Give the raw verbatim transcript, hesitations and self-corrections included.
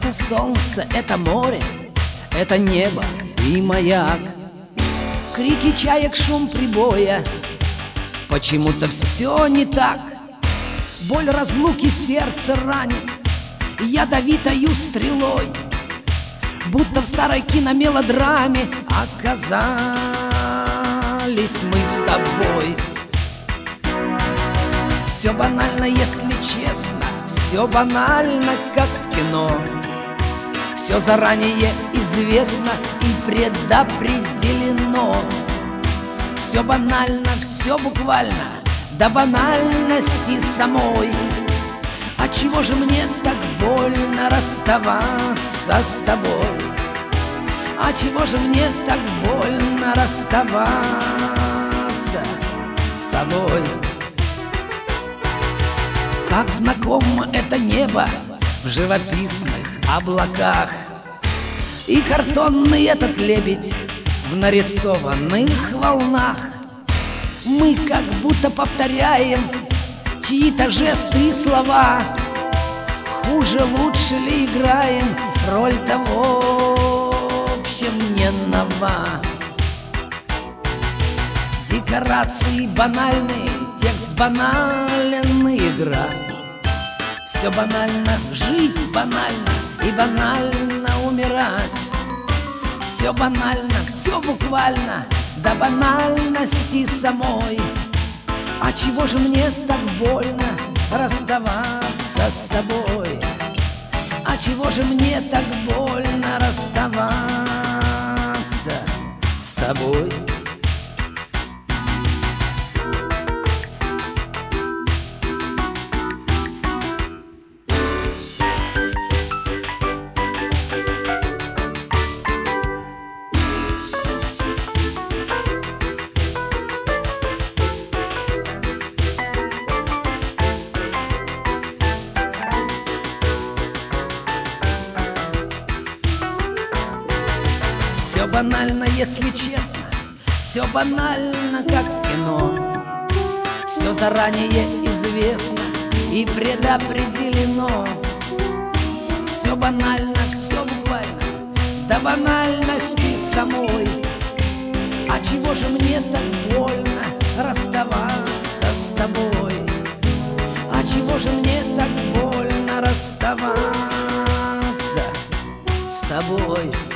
Это солнце, это море, это небо и маяк. Крики чаек, шум прибоя, почему-то все не так. Боль разлуки сердце ранит ядовитою стрелой, будто в старой киномелодраме оказались мы с тобой. Все банально, если честно, все банально, как в кино. Все заранее известно и предопределено. Все банально, все буквально, до банальности самой. А чего же мне так больно расставаться с тобой? А чего же мне так больно расставаться с тобой? Как знакомо это небо в живописных облаках, и картонный этот лебедь в нарисованных волнах. Мы как будто повторяем чьи-то жесты и слова. Хуже, лучше ли играем роль того, в общем, не нова. Декорации банальные, текст банален, игра. Все банально, жить банально и банально умирать. Все банально, все буквально, до банальности самой. А чего же мне так больно расставаться с тобой? А чего же мне так больно расставаться с тобой? Все банально, если честно, все банально, как в кино. Все заранее известно и предопределено. Все банально, все буквально, до банальности самой. А чего же мне так больно расставаться с тобой? А чего же мне так больно расставаться с тобой?